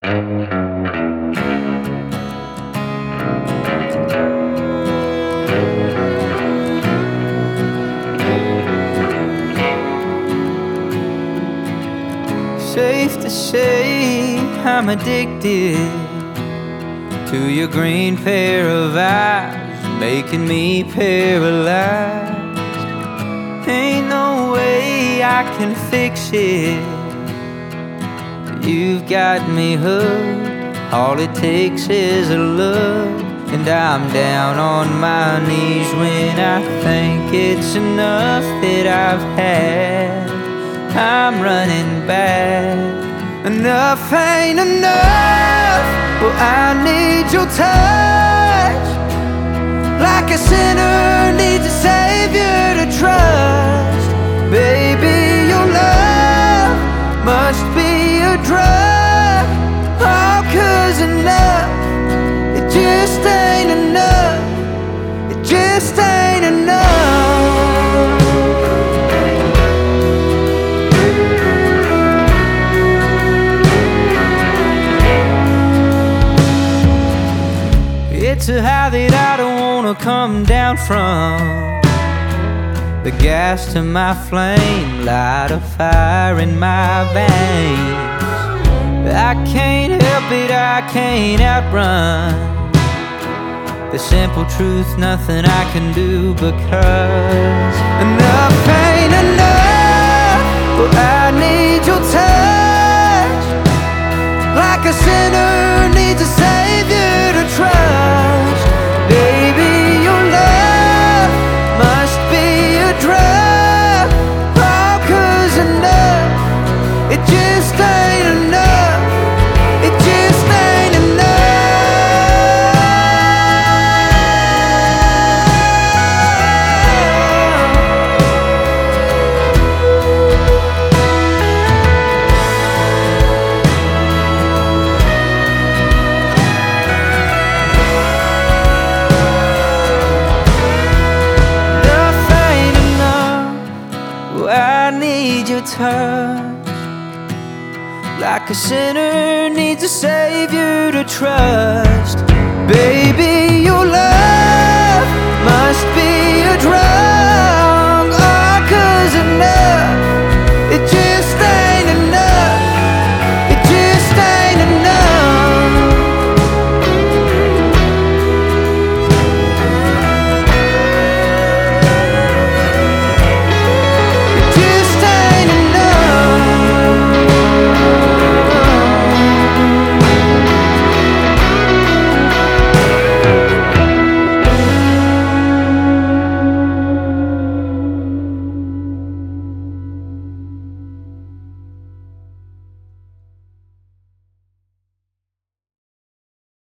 Safe to say I'm addicted to your green pair of eyes, making me paralyzed. Ain't no way I can fix it. You've got me hooked. All it takes is a look, and I'm down on my knees when I think it's enough that I've had. I'm running back. Enough ain't enough. Well, I need your touch, like a sinner needs a savior to trust. Baby, your love must be a drug. Oh, 'cause enough, it just ain't enough. It just ain't enough. It's a high that I don't wanna come down from. The gas to my flame, light a fire in my veins. I can't help it, I can't outrun the simple truth, nothing I can do, because enough ain't enough. Well, I need your touch, like a sinner needs a savior to trust. Baby, your love must be a drug. Oh, 'cause enough, it just ain't enough. It just ain't enough. I need your touch, like a sinner needs a savior to trust.